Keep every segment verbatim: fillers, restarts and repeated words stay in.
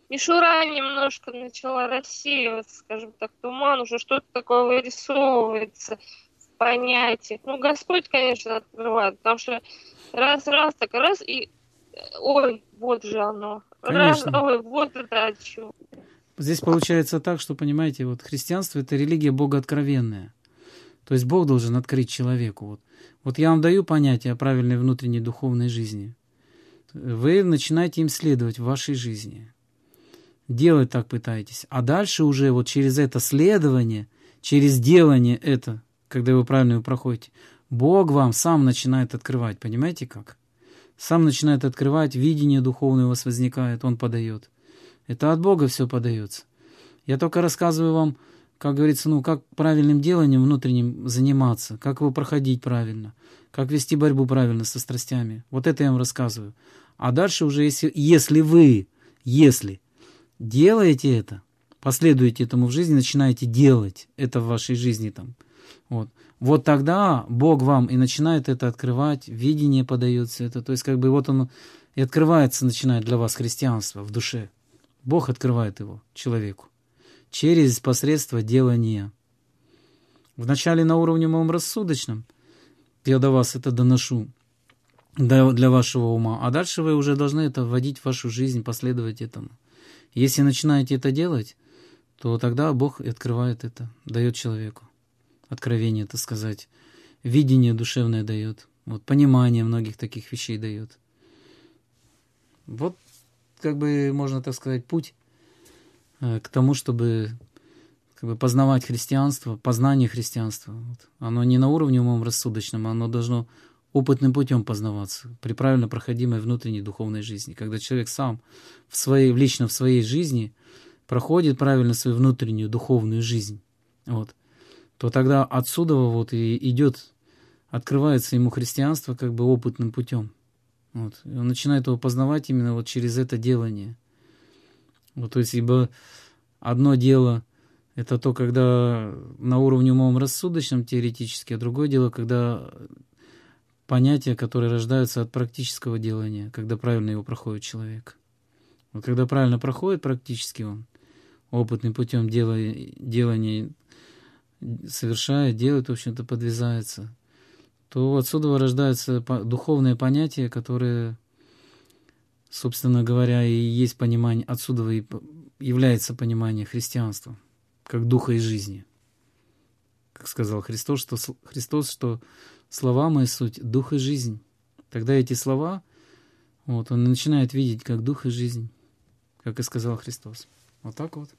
мишура немножко начала рассеиваться, скажем так, туман, уже что-то такое вырисовывается в понятиях. Ну, Господь, конечно, открывает, потому что раз-раз, так раз, и ой, вот же оно. Раз, Конечно. ой, вот это о чем. Здесь получается так, что, понимаете, вот христианство – это религия богооткровенная. То есть Бог должен открыть человеку. Вот, вот я вам даю понятие о правильной внутренней духовной жизни. Вы начинаете им следовать в вашей жизни. Делать так пытаетесь. А дальше уже вот через это следование, через делание это, когда вы правильно его проходите, Бог вам сам начинает открывать. Понимаете как? Сам начинает открывать, видение духовное у вас возникает, Он подает. Это от Бога все подается. Я только рассказываю вам, как говорится, ну, как правильным деланием внутренним заниматься, как его проходить правильно, как вести борьбу правильно со страстями. Вот это я вам рассказываю. А дальше уже, если, если вы, если делаете это, последуете этому в жизни, начинаете делать это в вашей жизни там, вот, вот тогда Бог вам и начинает это открывать, видение подается это, то есть как бы вот оно и открывается, начинает для вас христианство в душе. Бог открывает его человеку через посредство делания. Вначале на уровне моем рассудочном я до вас это доношу, для вашего ума, а дальше вы уже должны это вводить в вашу жизнь, последовать этому. Если начинаете это делать, то тогда Бог открывает это, дает человеку. Откровение, так сказать, видение душевное дает, вот, понимание многих таких вещей дает. Вот, как бы, можно так сказать, путь к тому, чтобы как бы познавать христианство, познание христианства. Вот. Оно не на уровне умом рассудочном, оно должно опытным путем познаваться при правильно проходимой внутренней духовной жизни. Когда человек сам в своей, лично в своей жизни проходит правильно свою внутреннюю духовную жизнь, вот, то тогда отсюда вот и идет, открывается ему христианство как бы опытным путем. Вот. И он начинает его познавать именно вот через это делание. Вот, то есть, ибо одно дело это то, когда на уровне умом рассудочном теоретически, а другое дело, когда понятия, которые рождаются от практического делания, когда правильно его проходит человек. Вот когда правильно проходит практически он, опытным путем делания, делания совершает, делает, в общем-то, подвязается, то отсюда рождаются духовные понятия, которые, собственно говоря, и есть понимание, отсюда и является понимание христианства, как духа и жизни. Как сказал Христос, что, Христос, что слова мои суть дух и жизнь. Тогда эти слова, вот, он начинает видеть как дух и жизнь, как и сказал Христос. Вот так вот.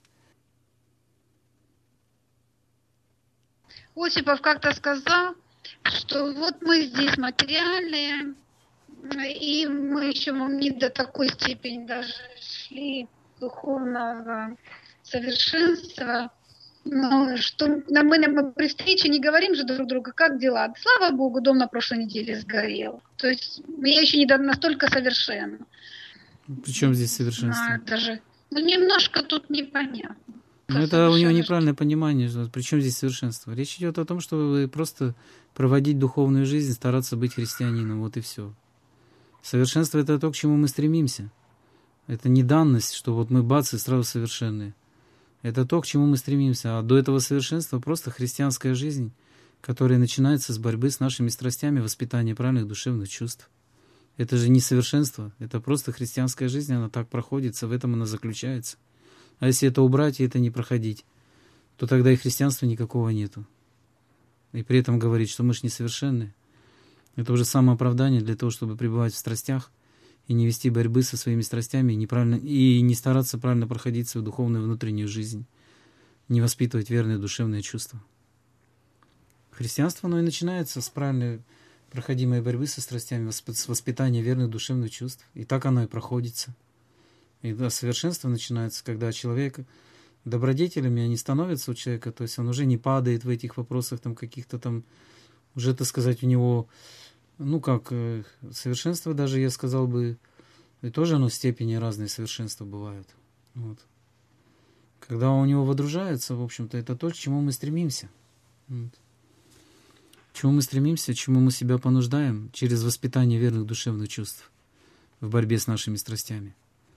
Осипов как-то сказал, что вот мы здесь материальные, и мы еще не до такой степени даже шли духовного совершенства, ну, что мы, мы при встрече не говорим же друг другу, как дела. Слава Богу, дом на прошлой неделе сгорел. То есть я еще не настолько совершенна. Причем здесь совершенство? А, даже, ну, немножко тут непонятно. Ну, это у него неправильное понимание. Причем здесь совершенство? Речь идет о том, что вы просто проводить духовную жизнь, стараться быть христианином. Вот и все. Совершенство — это то, к чему мы стремимся. Это не данность, что вот мы бац и сразу совершенные. Это то, к чему мы стремимся. А до этого совершенства просто христианская жизнь, которая начинается с борьбы с нашими страстями, воспитания правильных душевных чувств. Это же не совершенство. Это просто христианская жизнь, она так проходится, в этом она заключается. А если это убрать и это не проходить, то тогда и христианства никакого нету. И при этом говорить, что мы же несовершенны. Это уже самооправдание для того, чтобы пребывать в страстях и не вести борьбы со своими страстями, и, неправильно, и не стараться правильно проходить свою духовную внутреннюю жизнь, не воспитывать верные душевные чувства. Христианство, оно и начинается с правильной проходимой борьбы со страстями, с воспитания верных душевных чувств. И так оно и проходится. И да, совершенство начинается, когда человек добродетелями они становятся у человека, то есть он уже не падает в этих вопросах там каких-то там, уже, так сказать, у него, ну как, совершенство даже, я сказал бы, и тоже оно в степени разные совершенства бывают. Вот. Когда у него водружается, в общем-то, это то, к чему мы стремимся. Вот. К чему мы стремимся, к чему мы себя понуждаем через воспитание верных душевных чувств в борьбе с нашими страстями.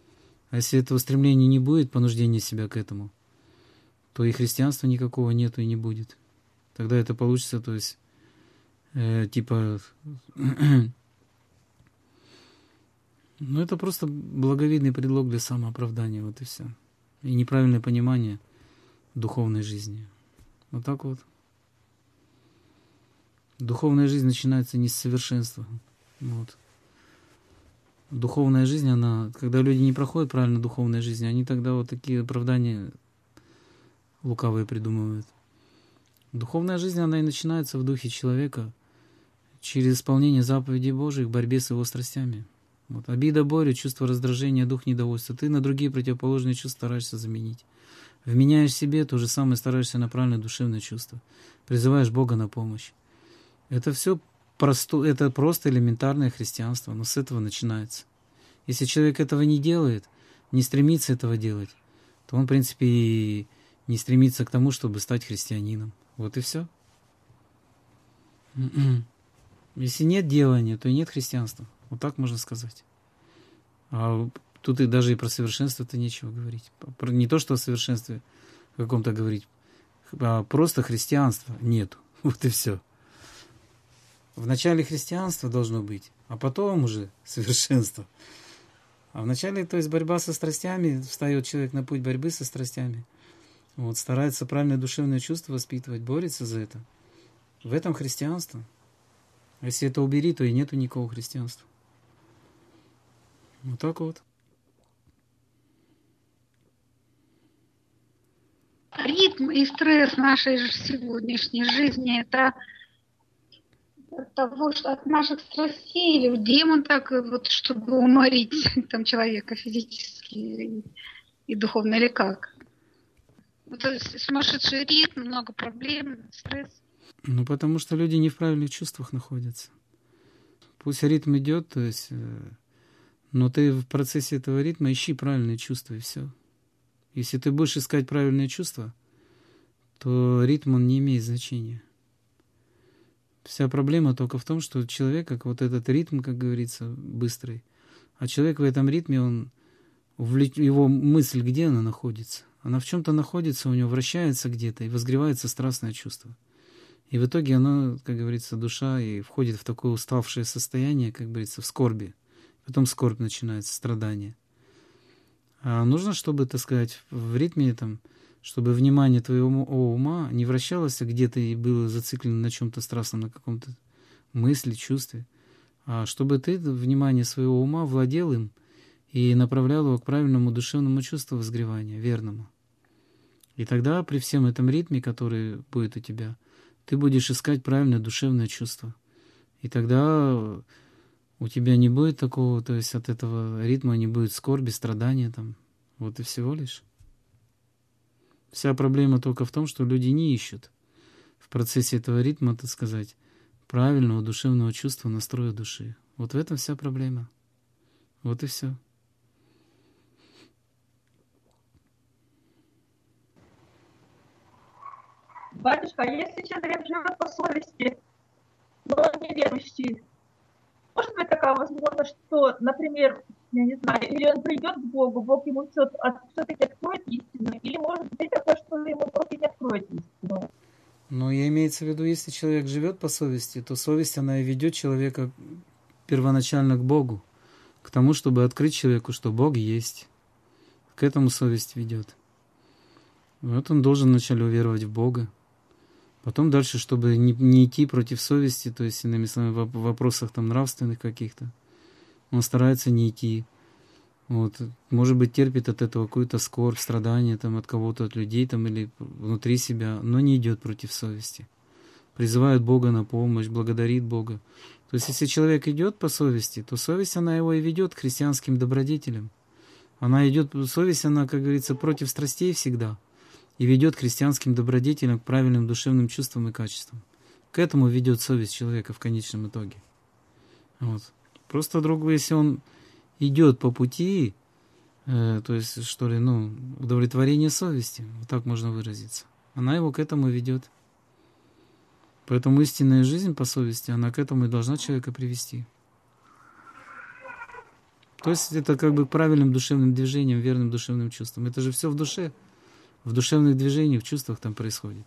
А если этого стремления не будет, понуждения себя к этому, то и христианства никакого нету и не будет. Тогда это получится, то есть, э, типа, ну это просто благовидный предлог для самооправдания, вот и все. И неправильное понимание духовной жизни. Вот так вот. Духовная жизнь начинается не с совершенства. Вот. Духовная жизнь, она, когда люди не проходят правильно духовной жизни, они тогда вот такие оправдания лукавые придумывают. Духовная жизнь, она и начинается в духе человека через исполнение заповедей Божьих в борьбе с его страстями. Вот. Обида, боль, чувство раздражения, дух недовольства. Ты на другие противоположные чувства стараешься заменить. Вменяешь себе, то же самое стараешься на правильное душевное чувство. Призываешь Бога на помощь. Это все просто, это просто элементарное христианство, но с этого начинается. Если человек этого не делает, не стремится этого делать, то он, в принципе, и не стремится к тому, чтобы стать христианином. Вот и все. Если нет делания, то и нет христианства. Вот так можно сказать. А тут и даже и про совершенство-то нечего говорить. Про, не то, что о совершенстве каком-то говорить, а просто христианства нету. Вот и все. В начале христианства должно быть, а потом уже совершенство. А вначале, то есть, борьба со страстями, встает человек на путь борьбы со страстями, вот, старается правильное душевное чувство воспитывать, борется за это. В этом христианство. А если это убери, то и нету никакого христианства. Вот так вот. Ритм и стресс нашей сегодняшней жизни — это от того, что от наших страстей, или демон так вот, чтобы уморить там человека физически и, и духовно, или как? Вот сумасшедший ритм, много проблем, стресс. Ну, потому что люди не в правильных чувствах находятся. Пусть ритм идет, то есть, но ты в процессе этого ритма ищи правильные чувства, и все. Если ты будешь искать правильные чувства, то ритм, он не имеет значения. Вся проблема только в том, что человек, как вот этот ритм, как говорится, быстрый, а человек в этом ритме, он, его мысль, где она находится? Она в чем-то находится, у него вращается где-то, и возгревается страстное чувство. И в итоге оно, как говорится, душа и входит в такое уставшее состояние, как говорится, в скорби. Потом скорбь начинается, страдание. А нужно, чтобы, так сказать, в ритме, там, чтобы внимание твоего ума не вращалось где-то и было зациклено на чем-то страстном, на каком-то мысли, чувстве, а чтобы ты внимание своего ума владел им и направлял его к правильному душевному чувству возгревания, верному. И тогда при всем этом ритме, который будет у тебя, ты будешь искать правильное душевное чувство. И тогда у тебя не будет такого, то есть от этого ритма не будет скорби, страдания там. Вот и всего лишь. Вся проблема только в том, что люди не ищут в процессе этого ритма, так сказать, правильного душевного чувства, настроя души. Вот в этом вся проблема. Вот и все. Батюшка, а если человек живет по совести, но он неверующий, может быть такая возможность, что, например, я не знаю, или он придет к Богу, Бог ему все-таки откроет истину, или может быть такое, что ему Бог не откроет истину? Но я имеется в виду, если человек живет по совести, то совесть, она и ведет человека первоначально к Богу, к тому, чтобы открыть человеку, что Бог есть. К этому совесть ведет. Вот он должен вначале уверовать в Бога. Потом дальше, чтобы не, не идти против совести, то есть, иными словами, в вопросах там нравственных каких-то, он старается не идти. Вот. Может быть, терпит от этого какую-то скорбь, страдание там, от кого-то, от людей там, или внутри себя, но не идет против совести. Призывает Бога на помощь, благодарит Бога. То есть, если человек идет по совести, то совесть, она его и ведет к христианским добродетелям. Она идет, совесть, она, как говорится, против страстей всегда. И ведет к христианским добродетелям, к правильным душевным чувствам и качествам. К этому ведет совесть человека в конечном итоге. Вот. Просто другу, если он идет по пути, э, то есть, что ли, ну, удовлетворение совести, вот так можно выразиться, она его к этому ведет. Поэтому истинная жизнь по совести, она к этому и должна человека привести. То есть это как бы правильным душевным движением, верным душевным чувством. Это же все в душе, в душевных движениях, в чувствах там происходит.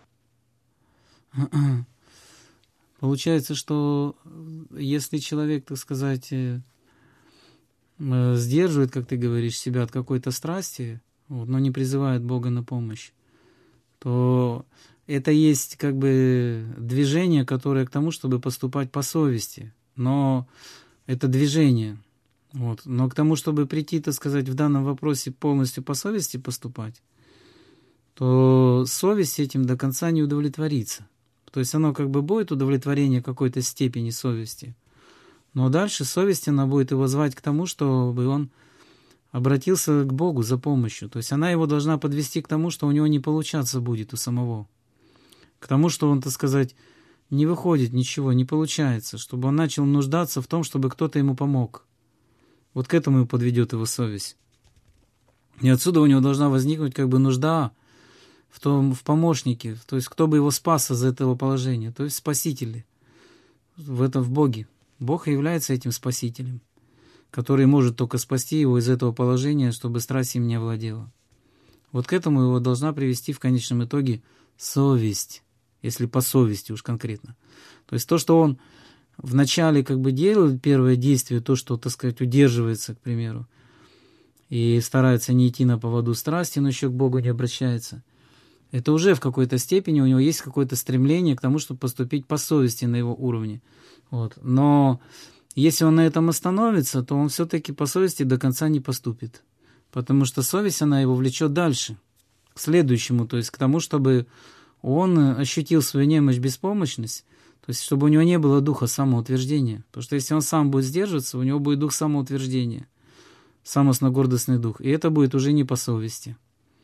Получается, что если человек, так сказать, сдерживает, как ты говоришь, себя от какой-то страсти, вот, но не призывает Бога на помощь, то это есть как бы движение, которое к тому, чтобы поступать по совести. Но это движение. Вот. Но к тому, чтобы прийти, так сказать, в данном вопросе полностью по совести поступать, то совесть этим до конца не удовлетворится. То есть оно как бы будет удовлетворение какой-то степени совести, но дальше совесть, она будет его звать к тому, чтобы он обратился к Богу за помощью. То есть она его должна подвести к тому, что у него не получаться будет у самого. К тому, что он, так сказать, не выходит ничего, не получается, чтобы он начал нуждаться в том, чтобы кто-то ему помог. Вот к этому подведет его совесть. И отсюда у него должна возникнуть как бы нужда в том, в помощнике, то есть кто бы его спас из этого положения, то есть спасители в этом, в Боге. Бог и является этим спасителем, который может только спасти его из этого положения, чтобы страсть им не овладела. Вот к этому его должна привести в конечном итоге совесть, если по совести уж конкретно. То есть то, что он вначале как бы делает первое действие, то, что, так сказать, удерживается, к примеру, и старается не идти на поводу страсти, но еще к Богу не обращается, это уже в какой-то степени у него есть какое-то стремление к тому, чтобы поступить по совести на его уровне. Вот. Но если он на этом остановится, то он все-таки по совести до конца не поступит. Потому что совесть, она его влечет дальше, к следующему, то есть к тому, чтобы он ощутил свою немощь, беспомощность, то есть чтобы у него не было духа самоутверждения. Потому что если он сам будет сдерживаться, у него будет дух самоутверждения, самостно-гордостный дух. И это будет уже не по совести.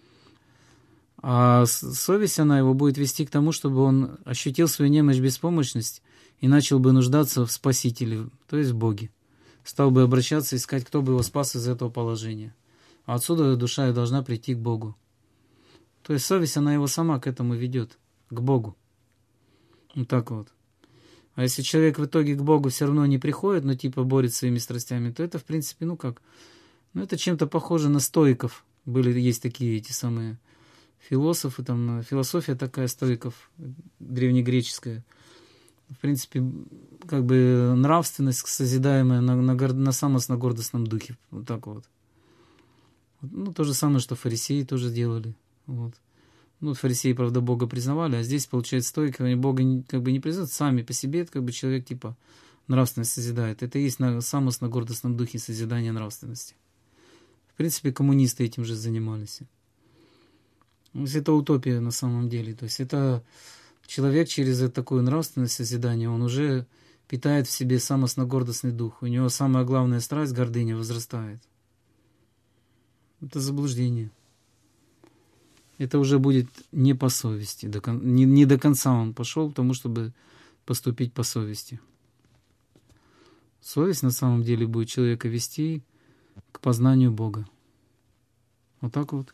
А совесть, она его будет вести к тому, чтобы он ощутил свою немощь, беспомощность и начал бы нуждаться в Спасителе, то есть в Боге. Стал бы обращаться, искать, кто бы его спас из этого положения. А отсюда душа и должна прийти к Богу. То есть совесть, она его сама к этому ведет, к Богу. Вот так вот. А если человек в итоге к Богу все равно не приходит, но типа борется своими страстями, то это, в принципе, ну как, ну это чем-то похоже на стоиков. Были, есть такие эти самые философы, там, философия такая стоиков, древнегреческая. В принципе, как бы нравственность, созидаемая на, на, на самостно-гордостном духе. Вот так вот. Ну, то же самое, что фарисеи тоже делали. Вот. Ну, фарисеи, правда, Бога признавали, а здесь, получается, стойки, они Бога как бы не признают, сами по себе, это как бы человек, типа, нравственность созидает. Это и есть на самостно-гордостном духе созидания нравственности. В принципе, коммунисты этим же занимались. То есть это утопия на самом деле. То есть это человек через такую нравственность созидания, он уже питает в себе самостно-гордостный дух. У него самая главная страсть, гордыня, возрастает. Это заблуждение. Это уже будет не по совести. До кон... не, не до конца он пошел к тому, чтобы поступить по совести. Совесть на самом деле будет человека вести к познанию Бога. Вот так вот.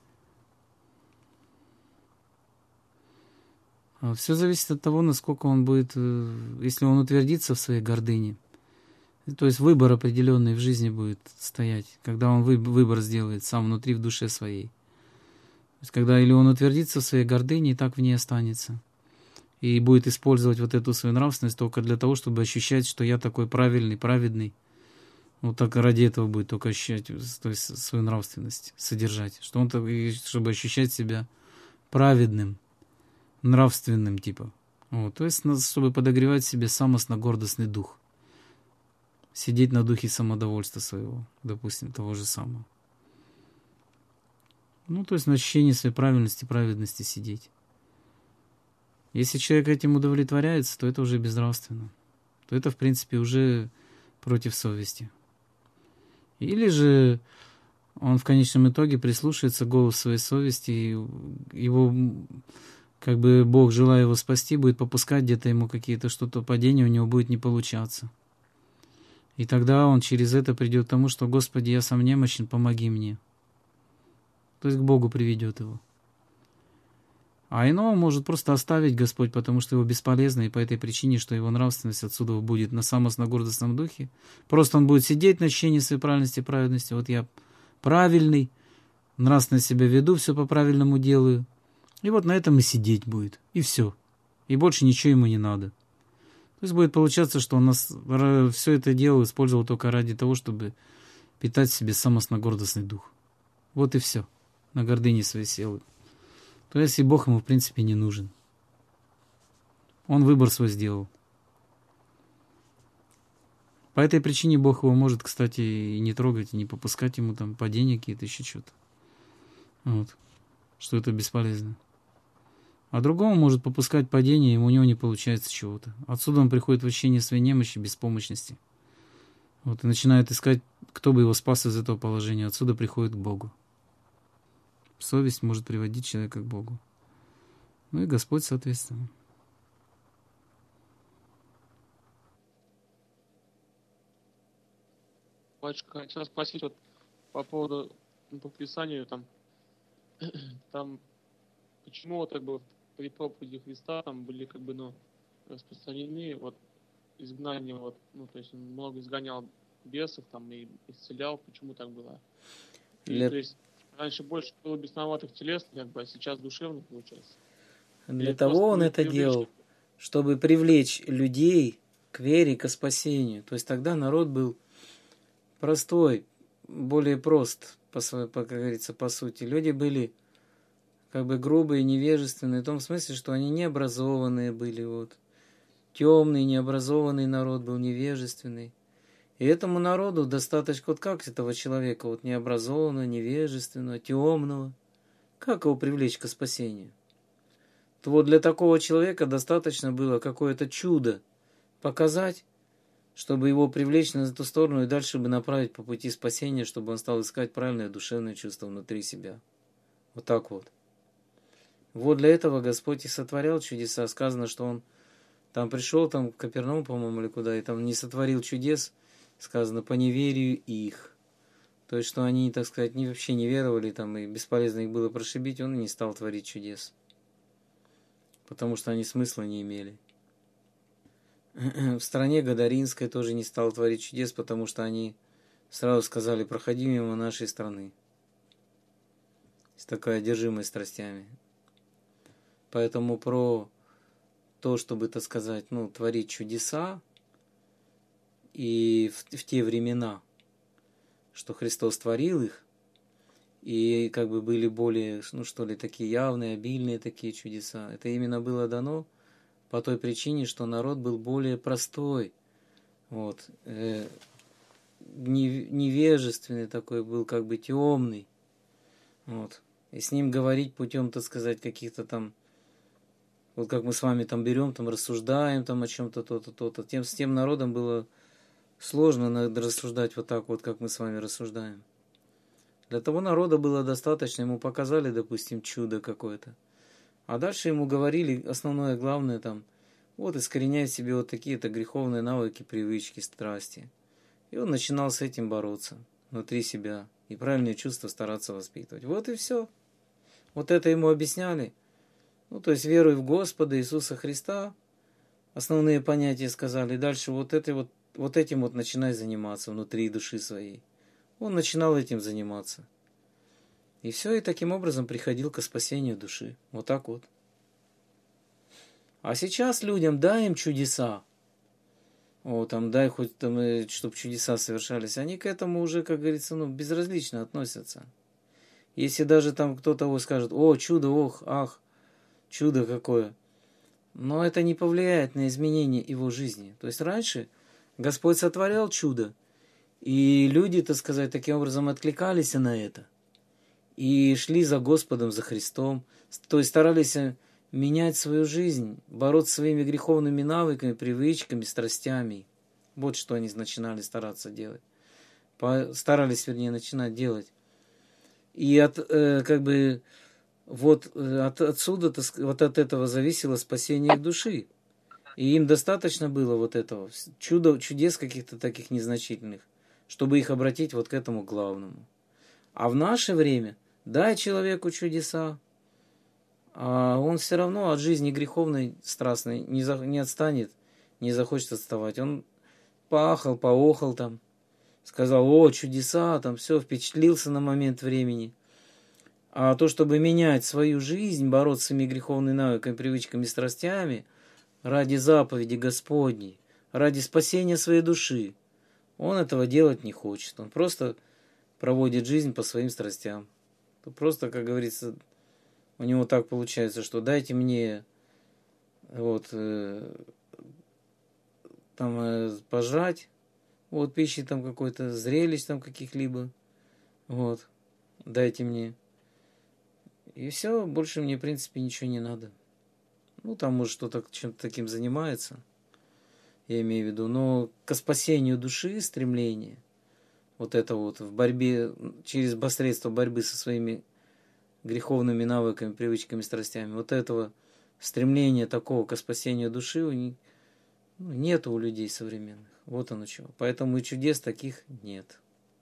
Все зависит от того, насколько он будет, если он утвердится в своей гордыне. То есть выбор определенный в жизни будет стоять, когда он выбор сделает сам внутри, в душе своей. То есть когда или он утвердится в своей гордыне и так в ней останется. И будет использовать вот эту свою нравственность только для того, чтобы ощущать, что я такой правильный, праведный. Вот так ради этого будет только ощущать, то есть свою нравственность, содержать. Что он, чтобы ощущать себя праведным, нравственным типа. Вот. То есть, чтобы подогревать себе самостно-гордостный дух. Сидеть на духе самодовольства своего, допустим, того же самого. Ну, то есть на ощущении своей правильности, праведности сидеть. Если человек этим удовлетворяется, то это уже безнравственно. То это, в принципе, уже против совести. Или же он в конечном итоге прислушается к голосу своей совести, и его, как бы Бог, желая его спасти, будет попускать где-то ему какие-то что-то падения, у него будет не получаться. И тогда он через это придет к тому, что «Господи, я сам немощен, помоги мне». То есть к Богу приведет его. А иного может просто оставить Господь, потому что его бесполезно, и по этой причине, что его нравственность отсюда будет на самостногордостном духе. Просто он будет сидеть на ощущении своей правильности и праведности. Вот я правильный, нравственно себя веду, все по-правильному делаю. И вот на этом и сидеть будет. И все. И больше ничего ему не надо. То есть будет получаться, что он нас все это дело использовал только ради того, чтобы питать в себе самостногордостный дух. Вот и все. На гордыне своей силы. То есть и Бог ему в принципе не нужен. Он выбор свой сделал. По этой причине Бог его может, кстати, и не трогать, и не попускать ему там падения какие-то, еще что-то. Вот. Что это бесполезно. А другому может попускать падение, и у него не получается чего-то. Отсюда он приходит в ощущение своей немощи, беспомощности. Вот, и начинает искать, кто бы его спас из этого положения. Отсюда приходит к Богу. Совесть может приводить человека к Богу. Ну и Господь, соответственно. Батюшка, хотел спросить вот по поводу, ну, по Писанию, там, там, почему вот как бы при проповеди Христа там были как бы, ну, распространены вот изгнания, вот, ну, то есть он много изгонял бесов там и исцелял, почему так было? И, Для... то есть раньше больше было бесноватых телесных, как бы, а сейчас душевных, получается. Для Или того он это привлечь... делал, чтобы привлечь людей к вере, ко спасению. То есть тогда народ был простой, более прост, по, по, как говорится, по сути. Люди были как бы грубые, невежественные, в том смысле, что они необразованные были. Вот. Темный, необразованный народ был, невежественный. И этому народу достаточно, вот как этого человека, вот необразованного, невежественного, темного, как его привлечь к спасению? То вот для такого человека достаточно было какое-то чудо показать, чтобы его привлечь на эту сторону и дальше бы направить по пути спасения, чтобы он стал искать правильное душевное чувство внутри себя. Вот так вот. Вот для этого Господь и сотворял чудеса. Сказано, что он там пришел, там в Капернаум, по-моему, или куда, и там не сотворил чудес, сказано, по неверию их. То есть, что они, так сказать, не, вообще не веровали, там, и бесполезно их было прошибить, он и не стал творить чудес. Потому что они смысла не имели. В стране Гадаринской тоже не стал творить чудес, потому что они сразу сказали, проходи мимо нашей страны. Есть такая одержимость страстями. Поэтому про то, чтобы, так сказать, ну, творить чудеса, и в, в те времена, что Христос творил их, и как бы были более, ну что ли, такие явные, обильные такие чудеса, это именно было дано по той причине, что народ был более простой, вот, э, невежественный такой был, как бы темный, вот, и с ним говорить путем, так сказать, каких-то там, вот как мы с вами там берем, там рассуждаем там о чем-то, то-то, то-то, тем, с тем народом было сложно рассуждать вот так вот, как мы с вами рассуждаем. Для того народа было достаточно, ему показали, допустим, чудо какое-то. А дальше ему говорили основное, главное там, вот искореняй в себе вот такие-то греховные навыки, привычки, страсти. И он начинал с этим бороться внутри себя и правильные чувства стараться воспитывать. Вот и все. Вот это ему объясняли. Ну, то есть веруй в Господа Иисуса Христа, основные понятия сказали. Дальше вот, это вот, вот этим вот начинай заниматься внутри души своей. Он начинал этим заниматься. И все, и таким образом приходил к спасению души. Вот так вот. А сейчас людям дай им чудеса. О, там дай хоть, там, чтобы чудеса совершались. Они к этому уже, как говорится, ну, безразлично относятся. Если даже там кто-то его скажет, о, чудо, ох, ах, чудо какое. Но это не повлияет на изменение его жизни. То есть раньше Господь сотворял чудо. И люди, так сказать, таким образом откликались на это. И шли за Господом, за Христом. То есть старались менять свою жизнь, бороться своими греховными навыками, привычками, страстями. Вот что они начинали стараться делать. Старались, вернее, начинать делать. И от, э, как бы, вот от, отсюда, вот от этого зависело спасение их души. И им достаточно было вот этого, чудо, чудес каких-то таких незначительных, чтобы их обратить вот к этому главному. А в наше время дай человеку чудеса, а он все равно от жизни греховной, страстной не, за, не отстанет, не захочет отставать. Он поахал, поохал там, сказал: о, чудеса, там все, впечатлился на момент времени. А то, чтобы менять свою жизнь, бороться с своими греховными навыками, привычками, страстями, ради заповеди Господней, ради спасения своей души, он этого делать не хочет. Он просто проводит жизнь по своим страстям. Просто, как говорится, у него так получается, что дайте мне вот э, там э, пожрать, вот пищи там какой-то, зрелищ там каких-либо, вот, дайте мне. И все, больше мне, в принципе, ничего не надо. Ну, там, может, кто-то чем-то таким занимается, я имею в виду. Но к спасению души стремление, вот это вот в борьбе, через посредство борьбы со своими греховными навыками, привычками, страстями, вот этого стремления такого к спасению души у них, ну, нету у людей современных. Вот оно чего. Поэтому и чудес таких нет.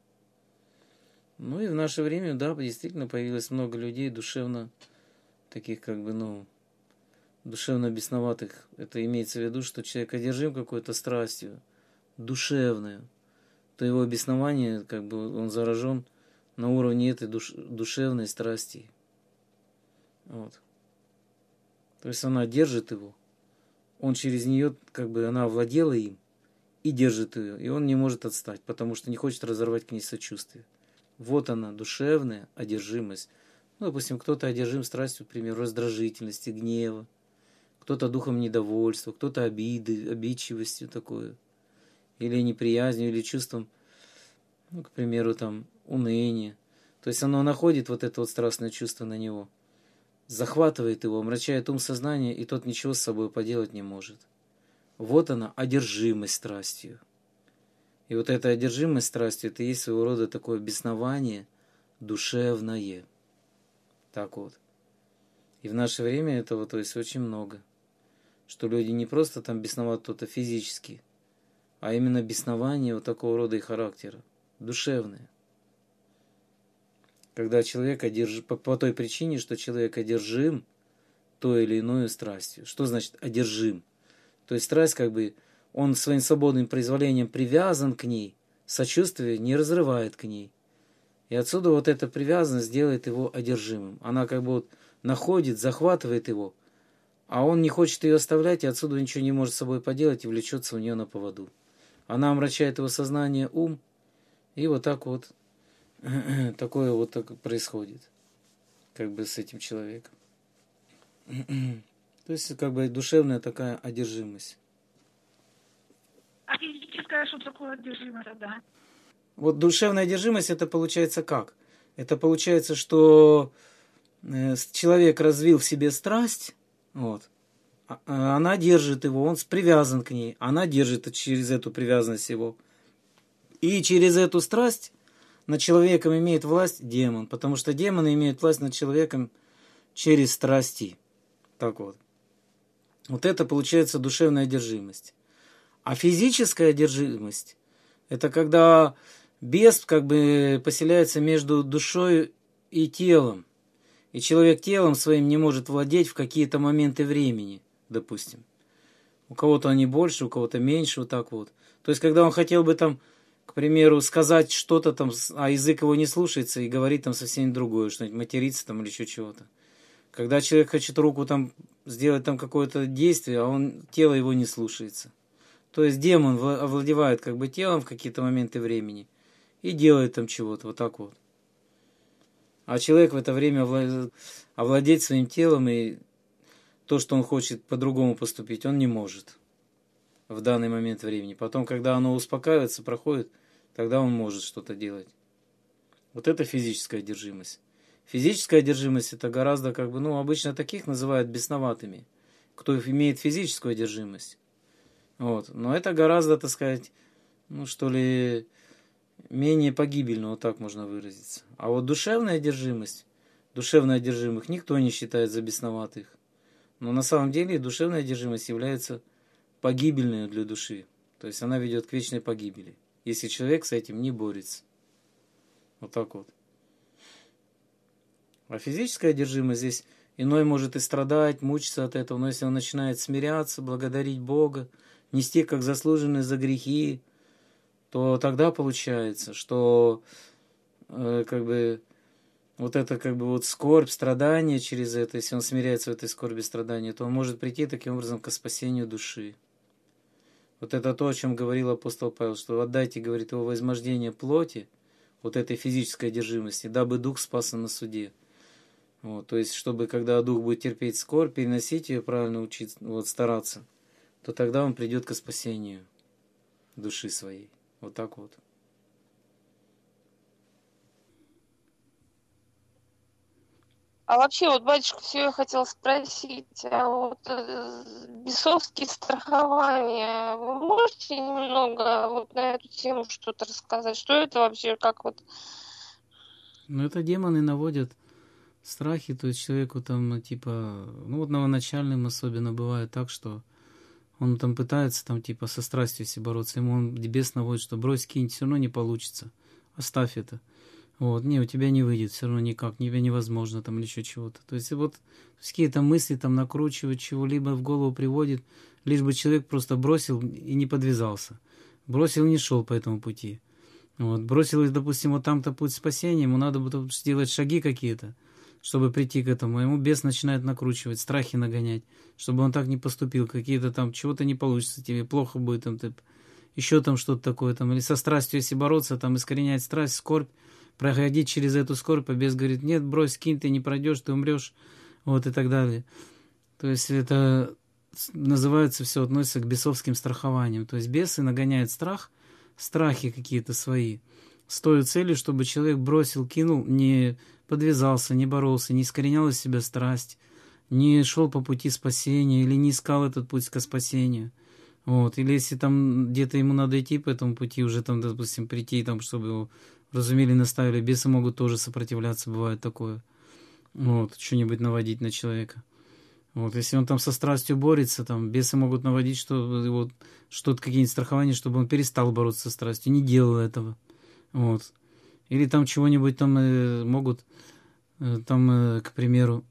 Ну и в наше время, да, действительно появилось много людей душевно, таких как бы, ну, душевно бесноватых. Это имеется в виду, что человек одержим какой-то страстью, душевной, то его беснование, как бы он заражен на уровне этой душ, душевной страсти. Вот. То есть она держит его, он через нее, как бы она овладела им и держит ее, и он не может отстать, потому что не хочет разорвать к ней сочувствие. Вот она, душевная одержимость. Ну, допустим, кто-то одержим страстью, к примеру, раздражительности, гнева, кто-то духом недовольства, кто-то обиды, обидчивостью такой, или неприязнью, или чувством, ну, к примеру, там, уныния. То есть оно находит вот это вот страстное чувство на него, захватывает его, омрачает ум, сознание, и тот ничего с собой поделать не может. Вот она, одержимость страстью. И вот эта одержимость страстью, это и есть своего рода такое беснование душевное. Так вот. И в наше время этого, то есть, очень много. Что люди не просто там бесноват кто-то физически, а именно беснование вот такого рода и характера. Душевное. Когда человек одержим, по, по той причине, что человек одержим той или иной страстью. Что значит одержим? То есть страсть, как бы, он своим свободным произволением привязан к ней, сочувствие не разрывает к ней. И отсюда вот эта привязанность делает его одержимым. Она как бы вот находит, захватывает его, а он не хочет ее оставлять, и отсюда ничего не может с собой поделать, и влечется у нее на поводу. Она омрачает его сознание, ум, и вот так вот, такое вот так происходит, как бы с этим человеком. То есть, как бы, душевная такая одержимость. А физическая, что такое одержимость, да? Вот душевная одержимость, это получается как? Это получается, что человек развил в себе страсть, вот, она держит его, он привязан к ней, она держит через эту привязанность его. И через эту страсть над человеком имеет власть демон, потому что демоны имеют власть над человеком через страсти. Так вот. Вот это получается душевная одержимость. А физическая одержимость – это когда бес как бы поселяется между душой и телом. И человек телом своим не может владеть в какие-то моменты времени, допустим. У кого-то они больше, у кого-то меньше, вот так вот. То есть, когда он хотел бы там, к примеру, сказать что-то там, а язык его не слушается и говорит там совсем другое, что-нибудь материться там или еще чего-то. Когда человек хочет руку там сделать там какое-то действие, а он, тело его не слушается. То есть демон овладевает как бы телом в какие-то моменты времени и делает там чего-то, вот так вот. А человек в это время овладеть своим телом и то, что он хочет по-другому поступить, он не может в данный момент времени. Потом, когда оно успокаивается, проходит, тогда он может что-то делать. Вот это физическая одержимость. Физическая одержимость это гораздо, как бы, ну, обычно таких называют бесноватыми, кто имеет физическую одержимость. Вот. Но это гораздо, так сказать, ну, что ли, менее погибельно, вот так можно выразиться. А вот душевная одержимость, душевно одержимых никто не считает за бесноватых. Но на самом деле душевная одержимость является погибельной для души. То есть она ведет к вечной погибели, если человек с этим не борется. Вот так вот. А физическая одержимость здесь Иной может и страдать, мучиться от этого, но если он начинает смиряться, благодарить Бога, нести как заслуженные за грехи, то тогда получается, что э, как бы вот это как бы вот скорбь, страдание через это, если он смиряется в этой скорби, страдании, то он может прийти таким образом к спасению души. Вот это то, о чем говорил апостол Павел, что отдайте, говорит, его возмождение плоти, вот этой физической одержимости, дабы дух спасен на суде. Вот, то есть, чтобы когда дух будет терпеть скорбь, переносить ее, правильно учиться, вот, стараться, то тогда он придет к спасению души своей. Вот так вот. А вообще, вот, батюшка, все я хотела спросить, а вот э, бесовские страхования, вы можете немного вот на эту тему что-то рассказать? Что это вообще, как вот? Ну, это демоны наводят страхи, то есть человеку там, типа, ну, вот новоначальным особенно бывает так, что он там пытается, там, типа, со страстью если бороться, ему он бес наводит, что брось, кинь, все равно не получится, оставь это. Вот, не, у тебя не выйдет, все равно никак, тебе невозможно там или еще чего-то. То есть вот какие-то мысли там накручивают, чего-либо в голову приводит, лишь бы человек просто бросил и не подвязался. Бросил и не шел по этому пути. Вот, бросил, допустим, вот там-то путь спасения, ему надо будет сделать шаги какие-то, чтобы прийти к этому. Ему бес начинает накручивать, страхи нагонять, чтобы он так не поступил, какие-то там, чего-то не получится тебе, плохо будет там, ты, еще там что-то такое, там, или со страстью, если бороться, там, искоренять страсть, скорбь, проходить через эту скорбь, а бес говорит, нет, брось, кинь, ты не пройдешь, ты умрешь, вот и так далее. То есть это называется, все относится к бесовским страхованиям. То есть бесы нагоняют страх, страхи какие-то свои, с той целью, чтобы человек бросил, кинул, не подвязался, не боролся, не искоренял из себя страсть, не шел по пути спасения или не искал этот путь к спасению. Вот. Или если там где-то ему надо идти по этому пути, уже там, допустим, прийти, там, чтобы его разумели, наставили, бесы могут тоже сопротивляться, бывает такое. Вот, что-нибудь наводить на человека. Вот, если он там со страстью борется, там, бесы могут наводить что, вот, что-то, какие-нибудь страхования, чтобы он перестал бороться со страстью, не делал этого. Вот. Или там чего-нибудь там э, могут, э, там, э, к примеру,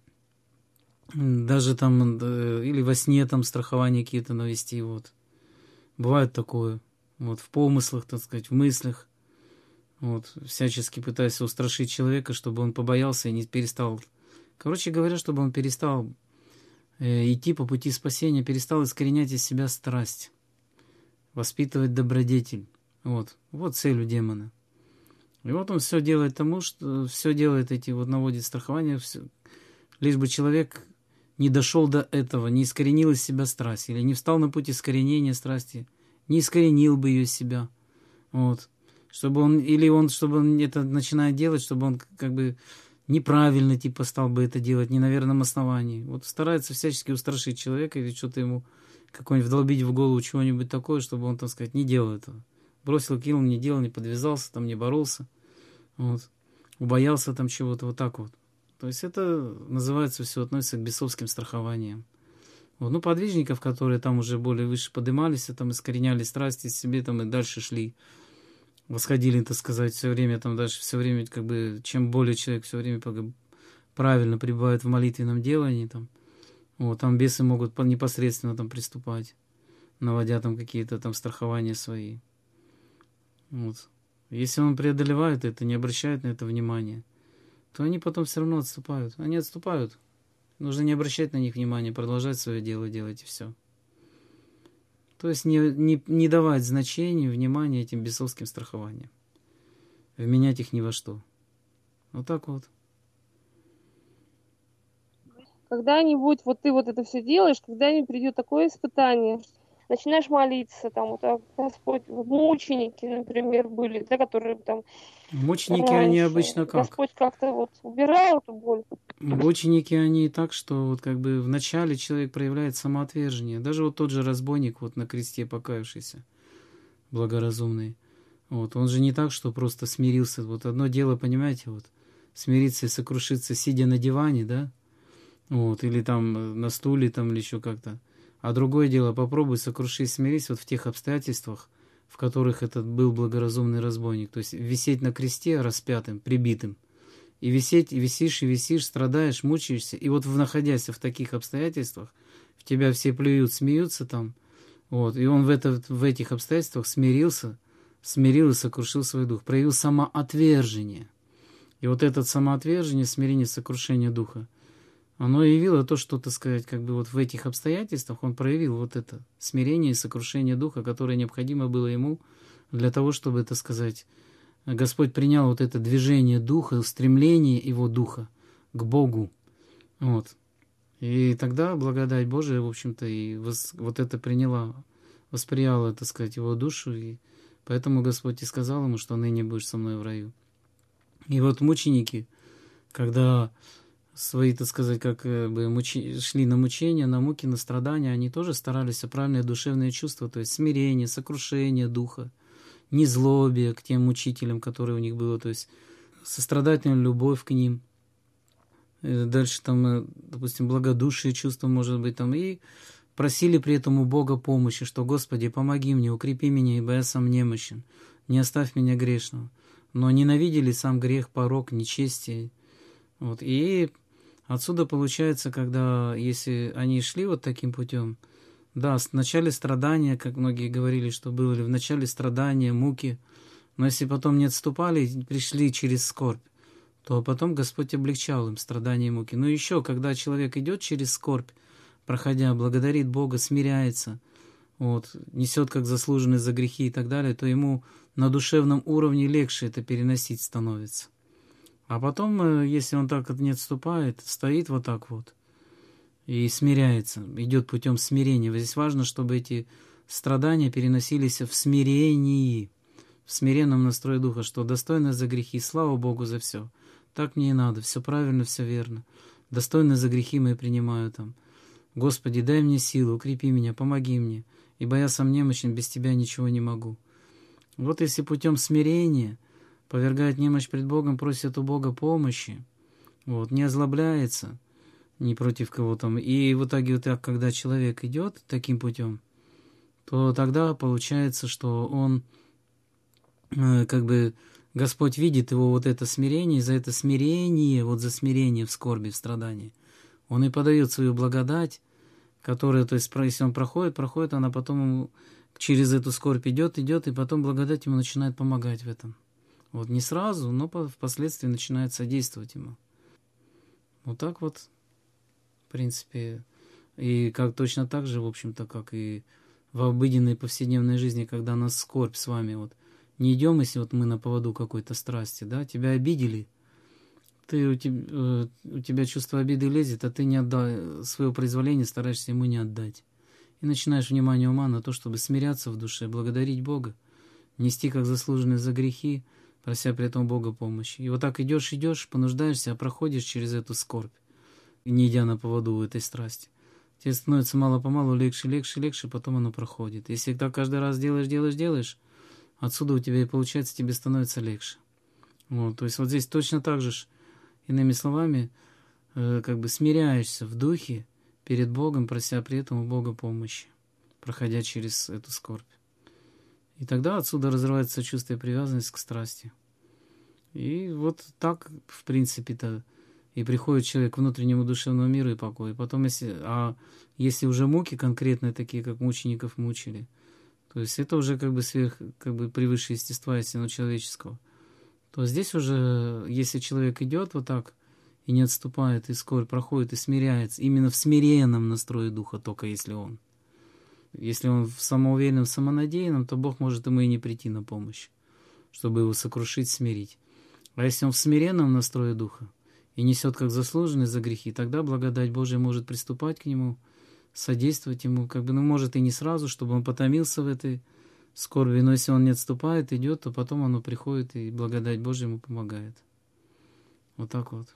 даже там, э, или во сне там страхования какие-то навести, вот. Бывает такое. Вот, в помыслах, так сказать, в мыслях. Вот, всячески пытаясь устрашить человека, чтобы он побоялся и не перестал. Короче говоря, чтобы он перестал э, идти по пути спасения, перестал искоренять из себя страсть, воспитывать добродетель. Вот, вот цель у демона. И вот он все делает тому, что все делает эти, вот наводит страхование, все, лишь бы человек не дошел до этого, не искоренил из себя страсть, или не встал на путь искоренения страсти, не искоренил бы ее из себя. Вот. Чтобы он, или он, чтобы он это начинает делать, чтобы он как бы неправильно типа стал бы это делать, не на верном основании. Вот старается всячески устрашить человека или что-то ему какой-нибудь вдолбить в голову чего-нибудь такое, чтобы он, так сказать, не делал этого. Бросил, кинул, не делал, не подвязался, там не боролся, вот. Убоялся там чего-то, вот так вот. То есть это называется, все относится к бесовским страхованиям. Вот. Ну, подвижников, которые там уже более выше поднимались, там искореняли страсти себе, там и дальше шли, восходили, так сказать, все время, там дальше все время, как бы, чем более человек все время правильно пребывает в молитвенном делании, там, вот, там бесы могут непосредственно там приступать, наводя там какие-то там страхования свои. Вот. Если он преодолевает это, не обращает на это внимания, то они потом все равно отступают. Они отступают. Нужно не обращать на них внимания, продолжать свое дело делать и все. То есть не, не, не давать значения, внимания этим бесовским страхованиям. Вменять их ни во что. Вот так вот. Когда-нибудь вот ты вот это все делаешь, когда-нибудь придет такое испытание, начинаешь молиться, там, вот, а Господь, вот мученики, например, были, да, которые там Мученики, раньше, они обычно как? Господь как-то вот убирал эту боль. Мученики, они так, что вот как бы вначале человек проявляет самоотвержение. Даже вот тот же разбойник вот на кресте покаявшийся, благоразумный. Вот, он же не так, что просто смирился. Вот одно дело, понимаете, вот смириться и сокрушиться, сидя на диване, да, вот, или там на стуле, там, или еще как-то. А другое дело, попробуй сокрушись, смирись вот в тех обстоятельствах, в которых этот был благоразумный разбойник. То есть висеть на кресте распятым, прибитым, И висеть, и висишь, и висишь, страдаешь, мучаешься. И вот, находясь в таких обстоятельствах, в тебя все плюют, смеются там. Вот, и он в, это, в этих обстоятельствах смирился, смирил и сокрушил свой дух, проявил самоотвержение. И вот это самоотвержение, смирение, сокрушение духа, оно явило то, что, так сказать, как бы вот в этих обстоятельствах он проявил вот это смирение и сокрушение духа, которое необходимо было ему для того, чтобы, так сказать, Господь принял вот это движение духа, устремление его духа к Богу. Вот. И тогда благодать Божия, в общем-то, и вос, вот это приняла, восприяла, так сказать, его душу, и поэтому Господь и сказал ему, что ныне будешь со мной в раю. И вот мученики, когда свои, так сказать, как бы мучи, шли на мучения, на муки, на страдания, они тоже старались оправдать душевные чувства, то есть смирение, сокрушение духа, незлобие к тем мучителям, которые у них было, то есть сострадательная любовь к ним. Дальше там, допустим, благодушие чувство, может быть, там, и просили при этом у Бога помощи, что, Господи, помоги мне, укрепи меня, ибо я сам немощен, не оставь меня грешного. Но ненавидели сам грех, порок, нечестие. Вот. И отсюда получается, когда, если они шли вот таким путем, да, в начале страдания, как многие говорили, что были в начале страдания, муки, но если потом не отступали, пришли через скорбь, то потом Господь облегчал им страдания и муки. Но еще, когда человек идет через скорбь, проходя, благодарит Бога, смиряется, вот, несет как заслуженный за грехи и так далее, то ему на душевном уровне легче это переносить становится. А потом, если он так не отступает, стоит вот так вот и смиряется, идет путем смирения. Здесь важно, чтобы эти страдания переносились в смирении, в смиренном настрое духа, что достойно за грехи, слава Богу за все. Так мне и надо, все правильно, все верно. Достойно за грехи мы принимаю там. Господи, дай мне силу, укрепи меня, помоги мне, ибо я сам немощен, без Тебя ничего не могу. Вот если путем смирения повергает немощь пред Богом, просит у Бога помощи, вот, не озлобляется ни против кого там, и в итоге вот так, когда человек идет таким путем, то тогда получается, что он э, как бы Господь видит его вот это смирение, и за это смирение, вот за смирение в скорби, в страдании, он и подает свою благодать, которая, то есть, если он проходит, проходит, она потом ему через эту скорбь идет, идет, и потом благодать ему начинает помогать в этом. Вот не сразу, но впоследствии начинает содействовать ему. Вот так вот, в принципе, и как точно так же, в общем-то, как и в обыденной повседневной жизни, когда нас скорбь с вами, вот, не идем, если вот мы на поводу какой-то страсти, да, тебя обидели, ты, у, тебя, э, у тебя чувство обиды лезет, а ты не отда... свое произволение стараешься ему не отдать. И начинаешь внимание ума на то, чтобы смиряться в душе, благодарить Бога, нести как заслуженные за грехи, прося при этом Бога помощи. И вот так идешь, идешь, понуждаешься, а проходишь через эту скорбь, не идя на поводу в этой страсти. Тебе становится мало-помалу легче, легче, легче, потом оно проходит. Если так каждый раз делаешь, делаешь, делаешь, отсюда у тебя и получается, тебе становится легче. Вот, то есть вот здесь точно так же, иными словами, э, как бы смиряешься в духе перед Богом, прося при этом у Бога помощи, проходя через эту скорбь. И тогда отсюда разрывается чувство и привязанность к страсти. И вот так, в принципе-то, и приходит человек к внутреннему душевному миру и покою. Потом, если, а если уже муки конкретные, такие, как мучеников мучили, то есть это уже как бы сверх, как бы превыше естества, если оно человеческого, то здесь уже, если человек идет вот так и не отступает, и скорбь проходит, и смиряется, именно в смиренном настрое духа, только если он. Если он в самоуверенном, самонадеянном, то Бог может ему и не прийти на помощь, чтобы его сокрушить, смирить. А если он в смиренном настрое духа и несет как заслуженный за грехи, тогда благодать Божия может приступать к нему, содействовать ему, как бы, ну, может, и не сразу, чтобы он потомился в этой скорби, но если он не отступает, идет, то потом оно приходит, и благодать Божия ему помогает. Вот так вот.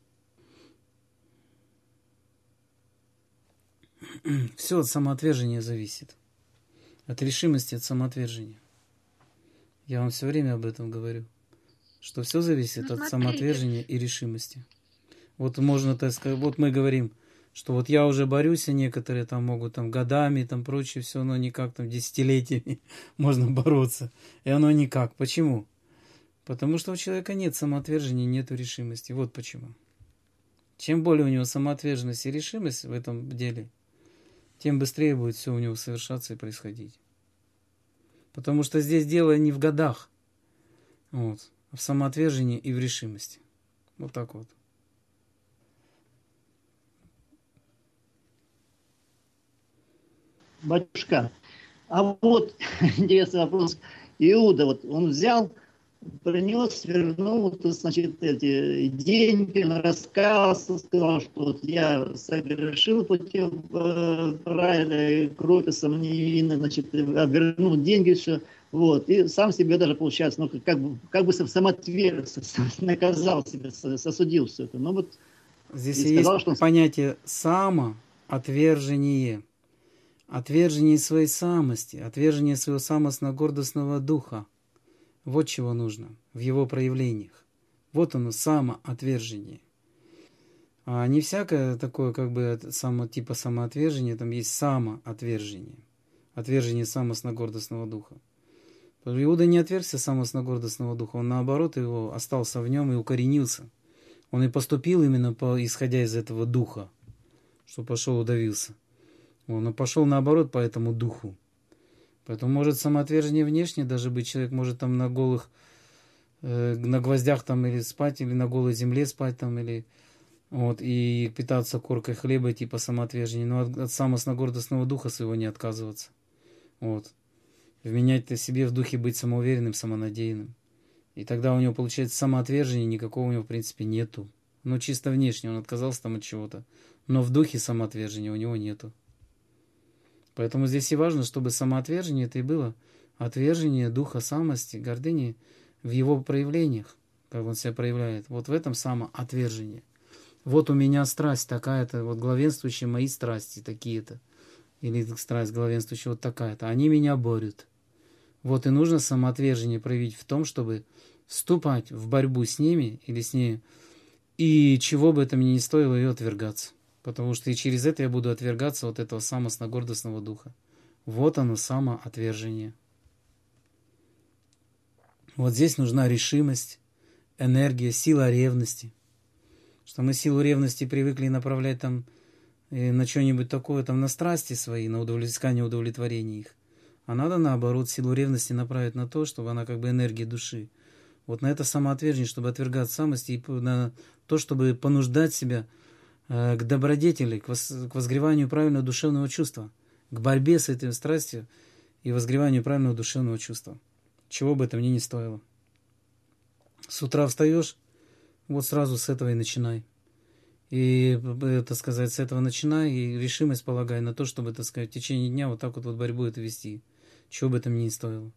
Все от самоотвержения зависит. От решимости, от самоотвержения. Я вам все время об этом говорю. Что все зависит ну, от самоотвержения и решимости. Вот можно, так сказать, вот мы говорим, что вот я уже борюсь, а некоторые там могут там годами, там прочее, все, но никак там десятилетиями можно бороться. И оно никак. Почему? Потому что у человека нет самоотвержения, нет решимости. Вот почему. Чем более у него самоотверженность и решимость в этом деле, тем быстрее будет все у него совершаться и происходить. Потому что здесь дело не в годах, вот, а в самоотвержении и в решимости. Вот так вот. Батюшка, а вот интересный вопрос. Иуда, вот он взял, принес, вернул, вот, значит, эти деньги, он раскаялся, сказал, что вот я согрешил против э, правильной крови сомневинной, значит, вернул деньги, все, вот, и сам себе даже, получается, ну, как бы, как бы самоотверженно наказал себя, сосудил все это. Ну, вот, здесь и есть сказал, что он... понятие самоотвержение. Отвержение своей самости, отвержение своего самостно-гордостного духа. Вот чего нужно в его проявлениях. Вот оно, самоотвержение. А не всякое такое, как бы, само, типа самоотвержения, там есть самоотвержение. Отвержение самостно-гордостного духа. Иуда не отвергся самостно-гордостного духа, он наоборот его остался в нем и укоренился. Он и поступил именно по, исходя из этого духа, что пошел удавился. Он пошел наоборот по этому духу. Поэтому может самоотвержение внешне даже быть. Человек может там на голых, э, на гвоздях там или спать, или на голой земле спать там, или вот, и питаться коркой хлеба, типа самоотвержения. Но от, от самостно-гордостного духа своего не отказываться. Вот. Вменять-то себе в духе быть самоуверенным, самонадеянным. И тогда у него получается самоотвержения, никакого у него в принципе нету. Ну чисто внешне он отказался там от чего-то. Но в духе самоотвержения у него нету. Поэтому здесь и важно, чтобы самоотвержение это и было отвержение духа самости, гордыни в его проявлениях, как он себя проявляет. Вот в этом самоотвержение. Вот у меня страсть такая-то, вот главенствующие мои страсти такие-то, или страсть главенствующая вот такая-то, они меня борют. Вот и нужно самоотвержение проявить в том, чтобы вступать в борьбу с ними или с ней, и чего бы это мне ни стоило, ее отвергаться. Потому что и через это я буду отвергаться от этого самостно-гордостного духа. Вот оно, самоотвержение. Вот здесь нужна решимость, энергия, сила ревности. Что мы силу ревности привыкли направлять там на что-нибудь такое, там на страсти свои, на удовлетворение удовлетворения их. А надо наоборот силу ревности направить на то, чтобы она как бы энергия души. Вот на это самоотвержение, чтобы отвергать самости, и на то, чтобы понуждать себя к добродетели, к возгреванию правильного душевного чувства, к борьбе с этой страстью и возгреванию правильного душевного чувства. Чего бы это мне ни стоило. С утра встаешь, вот сразу с этого и начинай. И, так сказать, с этого начинай, и решимость полагай на то, чтобы, так сказать, в течение дня вот так вот, вот борьбу это вести. Чего бы это мне ни стоило.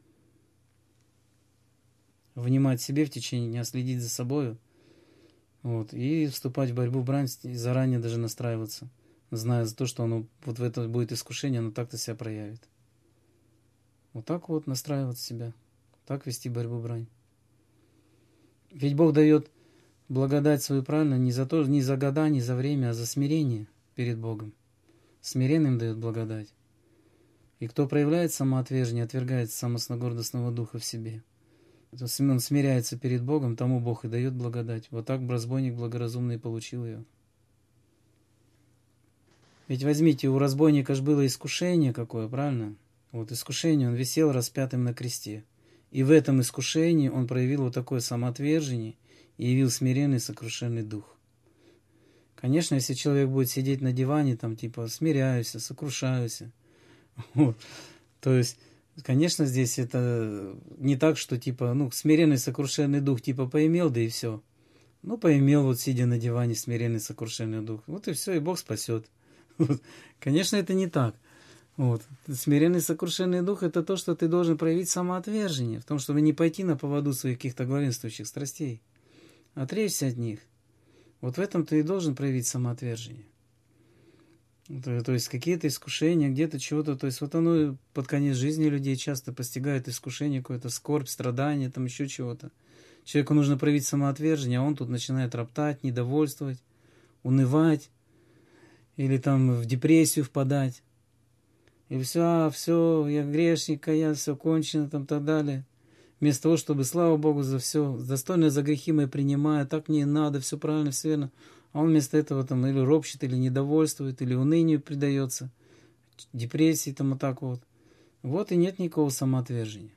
Внимать себе в течение дня, следить за собою. Вот, и вступать в борьбу, в брань, и заранее даже настраиваться, зная за то, что оно вот в это будет искушение, оно так-то себя проявит. Вот так вот настраивать себя, так вести борьбу, брань. Ведь Бог дает благодать свою правильно не за то, не за года, не за время, а за смирение перед Богом. Смиренным дает благодать. И кто проявляет самоотвержение, отвергает самостно-гордостного духа в себе. Он смиряется перед Богом, тому Бог и дает благодать. Вот так разбойник благоразумный получил ее. Ведь возьмите, у разбойника же было искушение какое, правильно? Вот искушение, он висел распятым на кресте. И в этом искушении он проявил вот такое самоотвержение и явил смиренный, сокрушенный дух. Конечно, если человек будет сидеть на диване, там типа смиряюсь, сокрушаюсь, вот, то есть конечно, здесь это не так, что типа, ну, смиренный, сокрушенный дух, типа, поимел, да и все. Ну, поимел, вот, сидя на диване, смиренный, сокрушенный дух. Вот и все, и Бог спасет. Вот. Конечно, это не так. Вот. Смиренный, сокрушенный дух – это то, что ты должен проявить самоотвержение, в том, чтобы не пойти на поводу своих каких-то главенствующих страстей. Отречься от них. Вот в этом ты и должен проявить самоотвержение. То, то есть какие-то искушения, где-то чего-то, то есть вот оно под конец жизни людей часто постигает искушение, какое-то скорбь, страдание, там еще чего-то. Человеку нужно проявить самоотвержение, а он тут начинает роптать, недовольствовать, унывать, или там в депрессию впадать. И все, все, я грешник, а я все кончено, там так далее. Вместо того, чтобы, слава Богу, за все, достойно за грехи мои принимая, так мне и надо, все правильно, все верно. А он вместо этого там или ропщет, или недовольствует, или унынию предается, депрессии там вот так вот. Вот и нет никакого самоотвержения.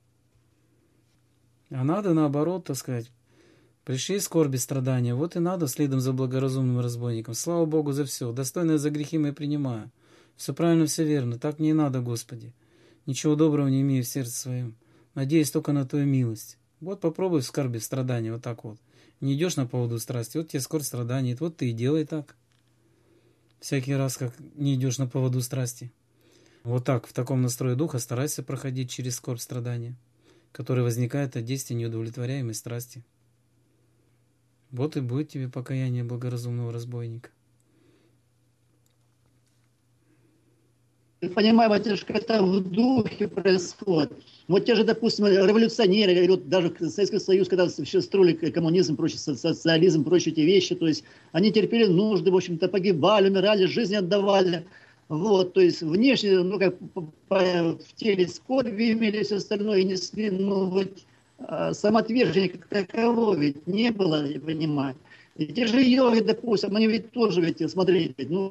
А надо наоборот, так сказать, пришли скорби, страдания, вот и надо следом за благоразумным разбойником. Слава Богу за все, достойно за грехи мои принимаю. Все правильно, все верно, так мне и надо, Господи. Ничего доброго не имею в сердце своем. Надеюсь только на Твою милость. Вот попробуй в скорби, в страдании, вот так вот. Не идешь на поводу страсти, вот тебе скоро страдание, вот ты и делай так. Всякий раз, как не идешь на поводу страсти. Вот так, в таком настрое духа старайся проходить через скорбь, страдания, которое возникает от действия неудовлетворяемой страсти. Вот и будет тебе покаяние благоразумного разбойника. Я понимаю, батюшка, это в духе происходит. Вот те же, допустим, революционеры, вот даже Советский Союз, когда все строили коммунизм, прочее, социализм, прочие эти вещи, то есть они терпели нужды, в общем-то, погибали, умирали, жизнь отдавали. Вот, то есть внешне, ну, как в теле скорби имели все остальное и несли, ну, вот самоотвержения как такового ведь не было, я понимаю. И те же йоги, допустим, они ведь тоже, ведь, смотрите, ну,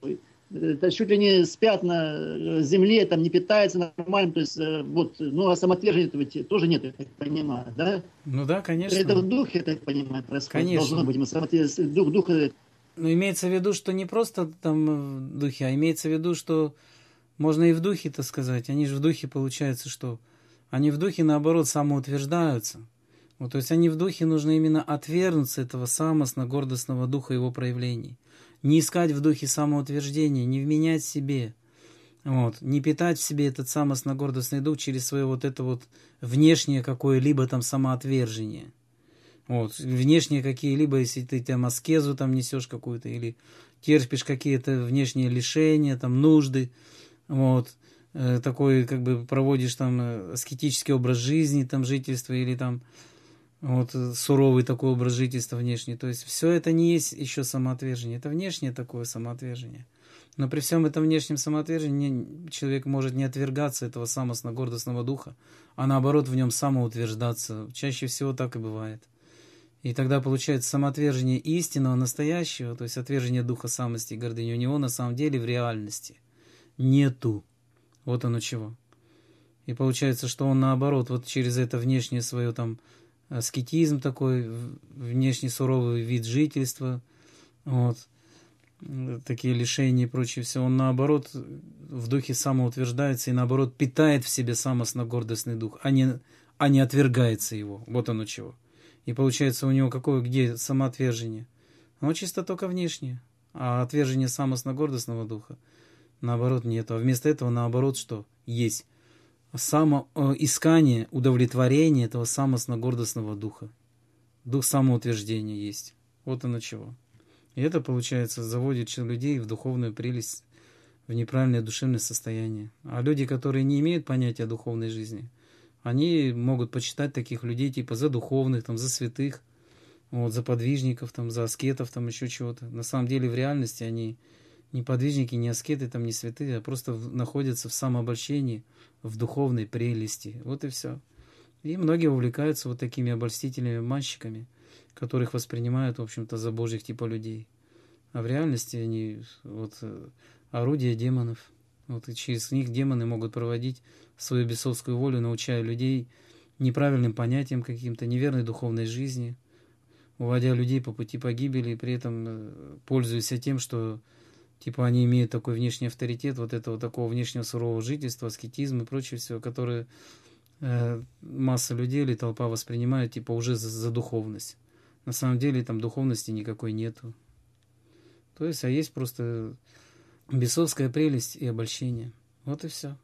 это чуть ли не спят на земле, там не питаются нормально, то есть вот, ну а самоотвержения ведь тоже нет, я так понимаю, да? Ну да, конечно. Это в духе, я так понимаю, происходит. Конечно. Должно быть, мы самоотвержение, дух, дух. Но имеется в виду, что не просто там в духе, а имеется в виду, что можно и в духе, так сказать. Они же в духе, получается, что они в духе, наоборот, самоутверждаются. Вот, то есть они в духе нужно именно отвергнуться этого самостно-гордостного духа его проявлений. Не искать в духе самоутверждения, не вменять себе, вот, не питать в себе этот самостно-гордостный дух через свое вот это вот внешнее какое-либо там самоотвержение. Вот, внешние какие-либо, если ты там аскезу там несешь какую-то, или терпишь какие-то внешние лишения, там нужды, вот, э, такой как бы проводишь там аскетический образ жизни, там жительства, или там вот суровый такой образ жительства внешний. То есть все это не есть еще самоотвержение, это внешнее такое самоотвержение. Но при всем этом внешнем самоотвержении человек может не отвергаться этого самостно-гордостного духа, а наоборот в нем самоутверждаться. Чаще всего так и бывает. И тогда получается самоотвержение истинного, настоящего, то есть отвержение духа самости и гордыни, у него на самом деле в реальности нету. Вот оно чего. И получается, что он наоборот, вот через это внешнее свое там аскетизм такой, внешний суровый вид жительства, вот, такие лишения и прочее все, он наоборот в духе самоутверждается и наоборот питает в себе самостно-гордостный дух, а не, а не отвергается его. Вот оно чего. И получается у него какое, где самоотвержение? Оно чисто только внешнее. А отвержение самостно-гордостного духа, наоборот, нет. А вместо этого, наоборот, что? Есть самоискание, удовлетворение этого самостно-гордостного духа. Дух самоутверждения есть. Вот оно чего. И это, получается, заводит людей в духовную прелесть, в неправильное душевное состояние. А люди, которые не имеют понятия о духовной жизни, они могут почитать таких людей типа за духовных, там, за святых, вот, за подвижников, там, за аскетов, там, еще чего-то. На самом деле в реальности они не подвижники, не аскеты, там, не святые, а просто в, находятся в самообольщении, в духовной прелести. Вот и все. И многие увлекаются вот такими обольстительными обманщиками, которых воспринимают, в общем-то, за божьих типа людей. А в реальности они вот орудия демонов. Вот, и через них демоны могут проводить свою бесовскую волю, научая людей неправильным понятиям каким-то, неверной духовной жизни, уводя людей по пути погибели, и при этом пользуясь тем, что типа они имеют такой внешний авторитет, вот этого такого внешнего сурового жительства, аскетизм и прочее все, которое э, масса людей или толпа воспринимает типа уже за, за духовность. На самом деле там духовности никакой нету. То есть, а есть просто бесовская прелесть и обольщение. Вот и все.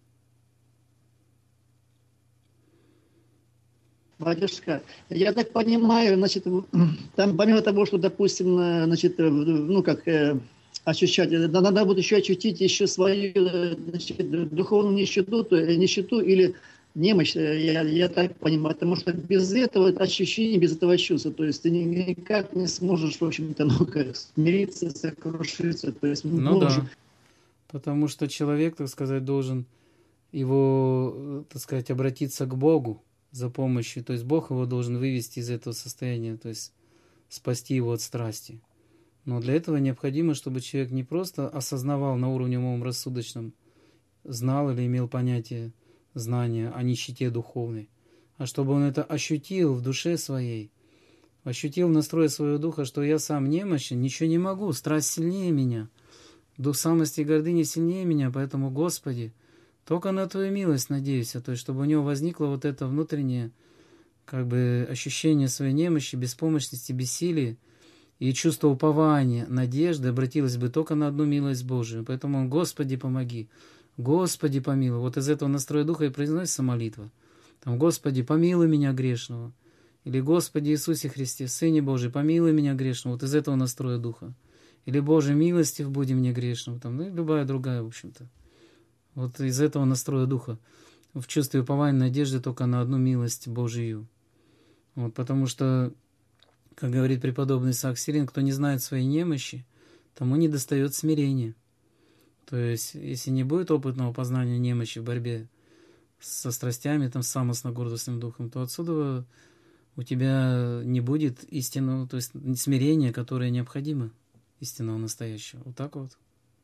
Батюшка, я так понимаю, значит, там помимо того, что, допустим, значит, ну как ощущать, надо будет еще ощутить еще свою, значит, духовную нищету, нищету или немощь, я, я так понимаю, потому что без этого ощущения, без этого чувства, то есть ты никак не сможешь, в общем-то, ну как, смириться, сокрушиться, то есть ну можешь... да, потому что человек, так сказать, должен его, так сказать, обратиться к Богу, за помощью. То есть Бог его должен вывести из этого состояния, то есть спасти его от страсти. Но для этого необходимо, чтобы человек не просто осознавал на уровне умом рассудочном, знал или имел понятие знания о нищете духовной, а чтобы он это ощутил в душе своей, ощутил в настрое своего духа, что я сам немощен, ничего не могу, страсть сильнее меня, дух самости и гордыни сильнее меня, поэтому, Господи, только на Твою милость надеюсь, то есть чтобы у него возникло вот это внутреннее как бы ощущение своей немощи, беспомощности, бессилия, и чувство упования, надежды обратилось бы только на одну милость Божию. Поэтому он: Господи, помоги, Господи, помилуй. Вот из этого настроя духа и произносится молитва. Там: Господи, помилуй меня грешного. Или: Господи Иисусе Христе, Сыне Божий, помилуй меня грешного. Вот из этого настроя духа. Или: Боже, милостив буди мне грешного. Там, ну, любая другая, в общем-то. Вот из этого настроя духа. В чувстве упования, надежды только на одну милость Божию. Вот, потому что, как говорит преподобный Исаак Сирин, кто не знает своей немощи, тому не достает смирения. То есть, если не будет опытного познания немощи в борьбе со страстями, там, с самостно-гордостным духом, то отсюда у тебя не будет истинного, то есть смирения, которое необходимо, истинного настоящего. Вот так вот.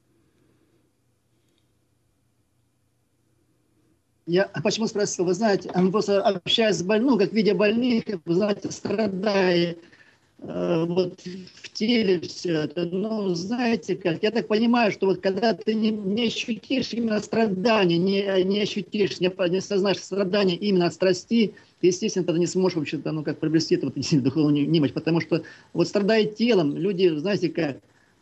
Я почему спросил? Вы знаете, он просто общаясь с больным, ну, как видя больных, вы знаете, страдая э, вот в теле все это, ну, знаете как, я так понимаю, что вот когда ты не, не ощутишь именно страдания, не, не ощутишь, не, не осознаешь страдания именно от страсти, ты, естественно, тогда не сможешь вообще-то, ну, как приобрести эту вот, духовную немощь, потому что вот страдая телом, люди, знаете как,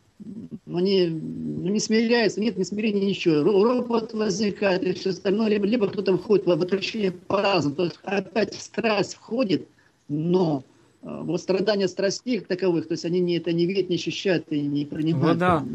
они ну, не смиряются, нет, не смирения, ничего. Ропот возникает и все остальное, либо, либо кто-то входит в отречение по-разному. То есть опять страсть входит, но э, вот страдания страстей таковых, то есть они не, это не видят, не ощущают и не принимают. Вода.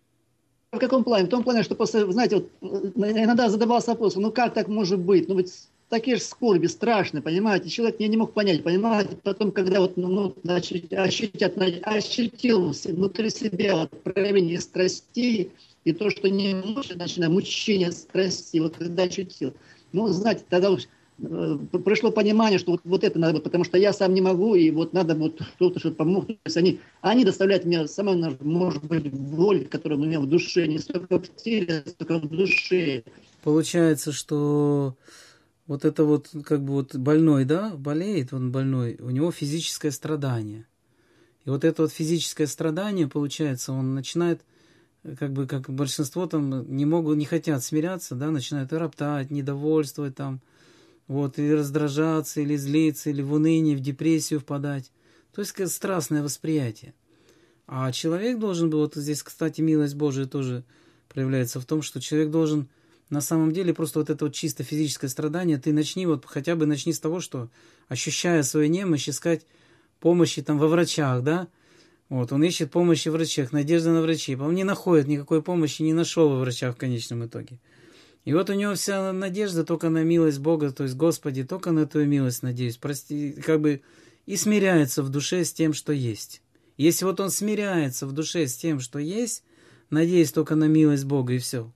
В каком плане? В том плане, что после, знаете, вот, иногда задавался вопрос, ну как так может быть? Ну ведь такие же скорби страшные, понимаете? Человек не, не мог понять, понимаете? Потом, когда вот, ну, значит, ощутят, ощутил внутри себя вот, проявление страстей и то, что не может, начинать мучение страстей, вот когда ощутил. Ну, знаете, тогда уж э, пришло понимание, что вот, вот это надо, потому что я сам не могу, и вот надо вот кто-то, чтобы помог. То есть они, они доставляют мне самое, может быть, боль, которая у меня в душе, не столько в теле, столько в душе. Получается, что вот это вот, как бы вот больной, да, болеет он больной, у него физическое страдание. И вот это вот физическое страдание, получается, он начинает, как бы, как большинство там не могут, не хотят смиряться, да, начинают и роптать, недовольствовать там, вот, и раздражаться, или злиться, или в уныние, в депрессию впадать. То есть, как страстное восприятие. А человек должен был, вот здесь, кстати, милость Божия тоже проявляется в том, что человек должен на самом деле просто вот это вот чисто физическое страдание, ты начни, вот хотя бы начни с того, что, ощущая свою немощь, искать помощи там во врачах, да, вот, он ищет помощи в врачах, надежда на врачей, он не находит никакой помощи, не нашел во врачах в конечном итоге. И вот у него вся надежда только на милость Бога, то есть, Господи, только на Твою милость надеюсь, прости, как бы, и смиряется в душе с тем, что есть. Если вот он смиряется в душе с тем, что есть, надеясь только на милость Бога, и все.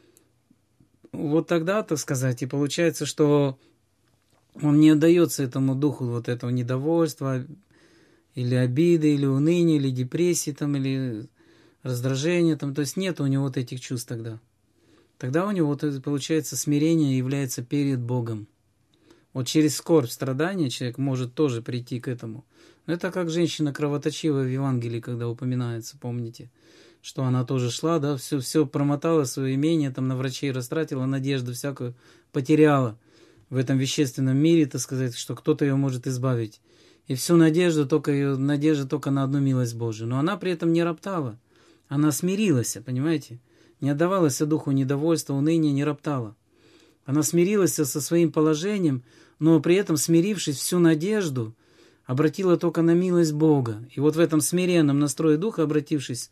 Вот тогда, так сказать, и получается, что он не отдается этому духу вот этого недовольства, или обиды, или уныния, или депрессии, там, или раздражения, там, то есть нет у него вот этих чувств тогда. Тогда у него, вот это, получается, смирение является перед Богом. Вот через скорбь, страдания человек может тоже прийти к этому. Но это как женщина кровоточивая в Евангелии, когда упоминается, помните, что она тоже шла, да, все, все промотала, свое имение, там на врачей растратила, надежду всякую потеряла в этом вещественном мире, так сказать, что кто-то ее может избавить. И всю надежду, только ее надежда только на одну милость Божию. Но она при этом не роптала, она смирилась, понимаете, не отдавалась духу недовольства, уныния, не роптала. Она смирилась со своим положением, но при этом, смирившись, всю надежду обратила только на милость Бога. И вот в этом смиренном настрое духа, обратившись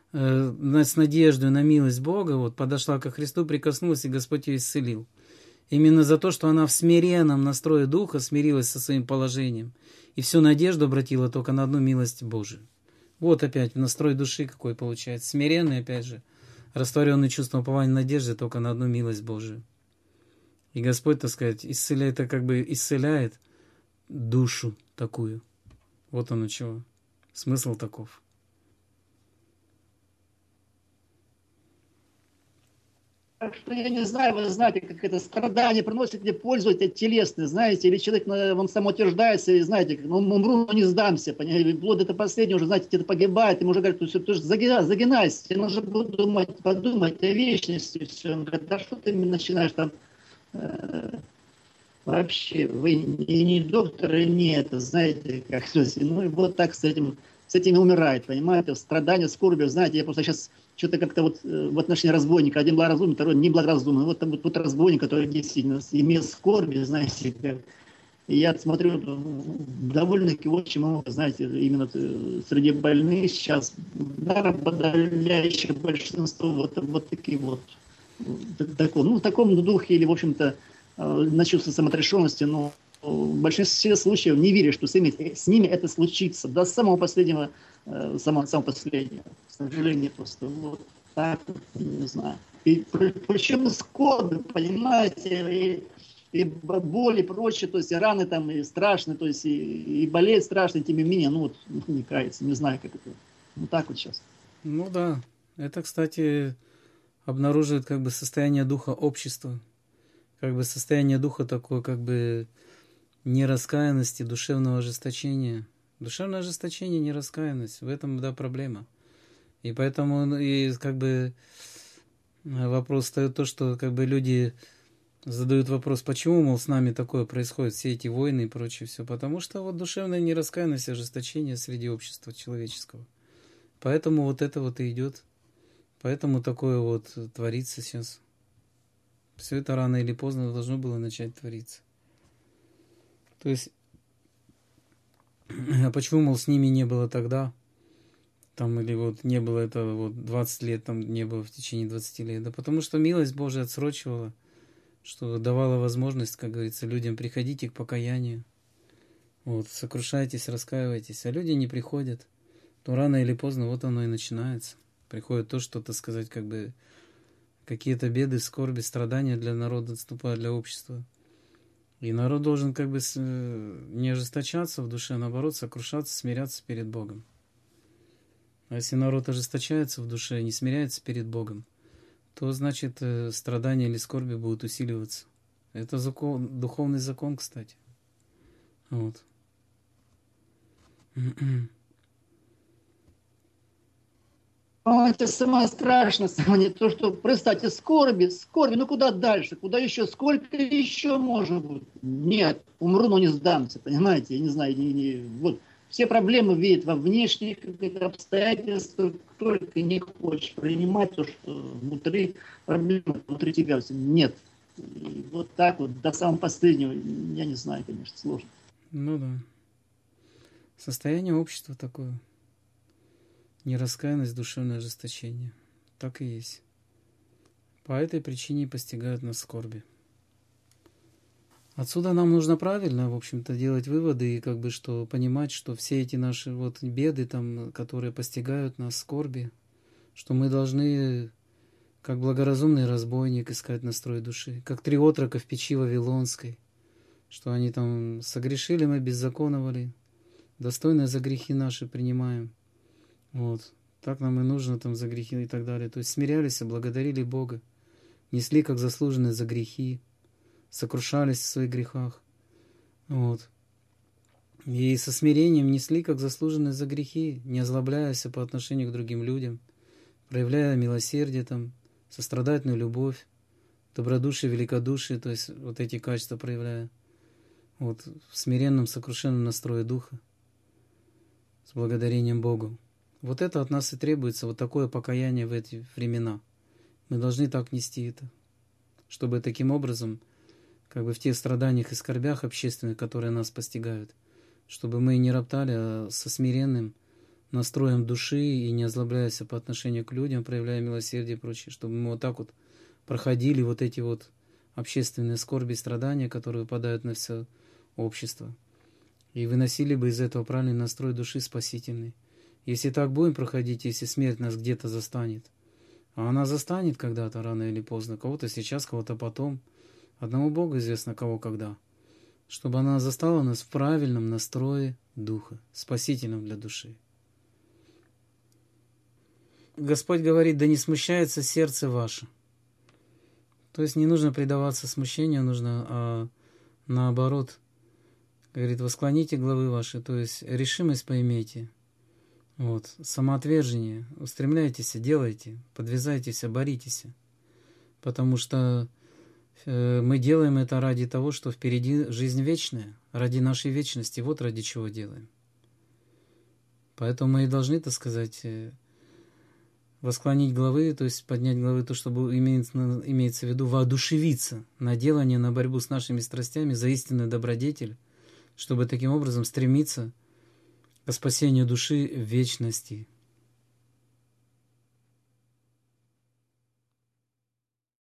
с надеждой на милость Бога, вот, подошла ко Христу, прикоснулась, и Господь ее исцелил. Именно за то, что она в смиренном настрое духа смирилась со своим положением и всю надежду обратила только на одну милость Божию. Вот опять настрой души какой получается. Смиренный, опять же, растворенный чувством упования надежды только на одну милость Божию. И Господь, так сказать, исцеляет, это как бы исцеляет душу такую. Вот оно чего. Смысл таков. Так что я не знаю, вы знаете, как это страдание приносит мне пользу, это телесное, знаете, или человек, он самоутверждается, и знаете, ну, умру, но не сдамся, понимаете, вплоть до последнего уже, знаете, где-то погибает, ему уже говорят, ну, все, ты же загинайся, тебе нужно думать, подумать о вечности, все. Он говорит, да что ты начинаешь там, э, вообще, вы и не доктор, и не это, знаете, как, ну, и вот так с этим, с этим и умирает, понимаете, страдания, скорбью, знаете, я просто сейчас... Что-то как-то вот в отношении разбойника. Один благоразумный, второй неблагоразумный. Вот там вот, вот разбойник, который действительно имеет скорби, знаете. Как... И я смотрю, довольно-таки очень много, знаете, именно среди больных сейчас, да, подавляющее большинство вот, вот такие вот. Таком, ну, в таком духе или, в общем-то, на чувство самоотрешенности, но в большинстве случаев не верю, что с ними, с ними это случится. До самого последнего, самого, самого последнего. К сожалению, просто вот так, не знаю. И причем скорбь, понимаете, и, и боль и прочее, то есть и раны там, и страшные, то есть и, и болеет страшно, тем не менее, ну вот не кается, не знаю, как это. Ну так вот сейчас. Ну да, это, кстати, обнаруживает как бы состояние духа общества. Как бы состояние духа такое, как бы нераскаянности, душевного ожесточения. Душевное ожесточение, нераскаянность. В этом, да, проблема. И поэтому и как бы вопрос встает то, что как бы люди задают вопрос, почему, мол, с нами такое происходит, все эти войны и прочее все. Потому что вот душевная нераскаянность, ожесточение среди общества человеческого. Поэтому вот это вот и идет. Поэтому такое вот творится сейчас. Все это рано или поздно должно было начать твориться. То есть, а почему, мол, с ними не было тогда? Там, или вот не было этого вот двадцать лет, там не было в течение двадцати лет. Да потому что милость Божия отсрочивала, что давала возможность, как говорится, людям приходите к покаянию. Вот, сокрушайтесь, раскаивайтесь. А люди не приходят. То рано или поздно вот оно и начинается. Приходит то, что, так сказать, как бы какие-то беды, скорби, страдания для народа наступают, для общества. И народ должен как бы не ожесточаться в душе, а наоборот, сокрушаться, смиряться перед Богом. А если народ ожесточается в душе, не смиряется перед Богом, то значит страдания или скорби будут усиливаться. Это закон, духовный закон, кстати. Вот. Это самое страшное, самое то, что, представьте, скорби, скорби, ну куда дальше, куда еще, сколько еще может быть? Нет, умру, но не сдамся, понимаете, я не знаю, не, не, вот, все проблемы видят во внешних обстоятельствах, только не хочешь принимать то, что внутри проблемы, внутри тебя нет. И вот так вот, до самого последнего, я не знаю, конечно, сложно. Ну да. Состояние общества такое. Нераскаянность, душевное ожесточение. Так и есть. По этой причине постигают нас скорби. Отсюда нам нужно правильно, в общем-то, делать выводы и как бы что понимать, что все эти наши вот беды, там, которые постигают нас, скорби, что мы должны, как благоразумный разбойник, искать настрой души, как три отрока в печи Вавилонской, что они там согрешили, мы беззаконовали, достойно за грехи наши принимаем. Вот. Так нам и нужно там за грехи и так далее. То есть смирялись, благодарили Бога, несли как заслуженные за грехи, сокрушались в своих грехах. Вот. И со смирением несли как заслуженные за грехи, не озлобляясь по отношению к другим людям, проявляя милосердие, там, сострадательную любовь, добродушие, великодушие, то есть вот эти качества проявляя. Вот, в смиренном, сокрушенном настрое духа, с благодарением Богу. Вот это от нас и требуется, вот такое покаяние в эти времена. Мы должны так нести это, чтобы таким образом, как бы в тех страданиях и скорбях общественных, которые нас постигают, чтобы мы не роптали, а со смиренным настроем души и не озлобляясь по отношению к людям, проявляя милосердие и прочее, чтобы мы вот так вот проходили вот эти вот общественные скорби и страдания, которые выпадают на все общество, и выносили бы из этого правильный настрой души спасительный. Если так будем проходить, если смерть нас где-то застанет, а она застанет когда-то, рано или поздно, кого-то сейчас, кого-то потом, Одному Богу известно, кого когда. Чтобы она застала нас в правильном настрое духа, спасительном для души. Господь говорит, да не смущается сердце ваше. То есть не нужно предаваться смущению, нужно, а наоборот, говорит, восклоните главы ваши, то есть решимость поимейте, вот, самоотвержение, устремляйтесь, делайте, подвязайтесь, боритесь, потому что э, мы делаем это ради того, что впереди жизнь вечная, ради нашей вечности, вот ради чего делаем. Поэтому мы и должны, так сказать, восклонить главы, то есть поднять главы, то, чтобы имеется, имеется в виду воодушевиться на делание, на борьбу с нашими страстями за истинный добродетель, чтобы таким образом стремиться к спасению души в вечности.